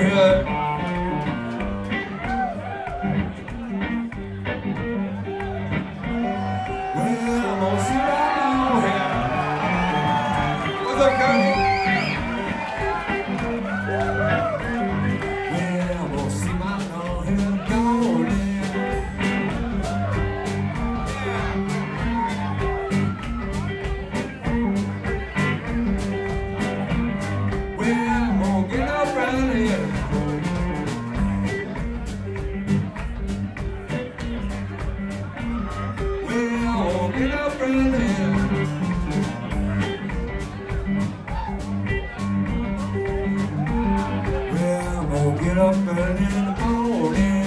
head. Well, I'm gonna see my long hair. What's up, Kurt? Well, I'm gonna see my long hair gone there. Get up and well, I'm gonna get up early in the morning.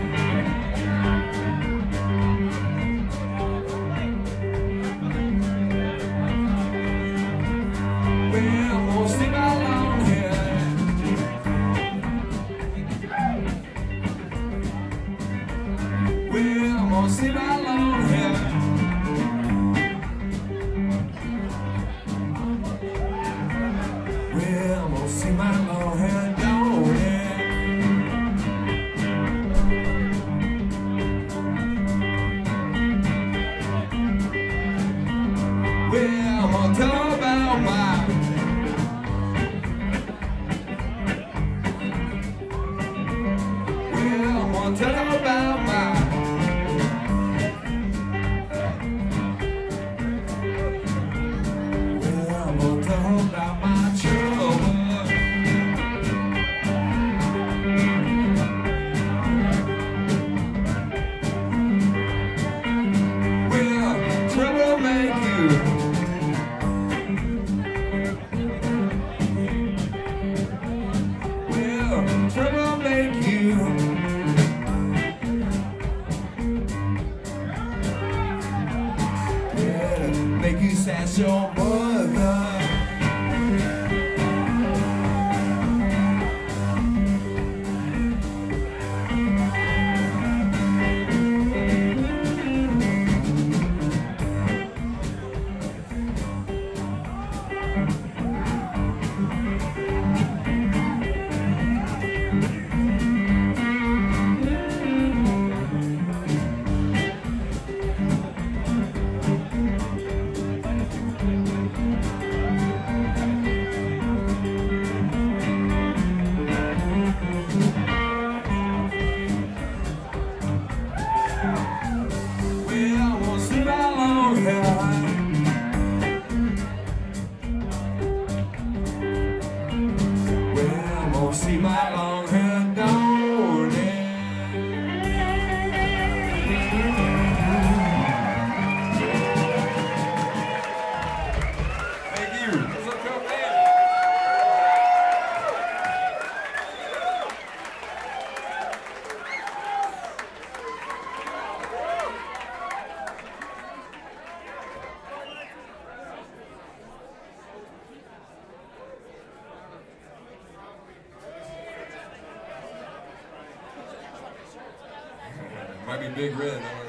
Well, I'm gonna stick my long hair. Well, I'm gonna stick my long hair. I'm gonna see my long hair gone, yeah. Well, I'm gonna tell her about my well, I'm gonna tell her about my well, I'm gonna tell her about my trouble. Trouble make you. Well, trouble make you. Yeah, make you sass your mother. See my long hair gone, thank you. What's up, Coach Man? Might be Big Red.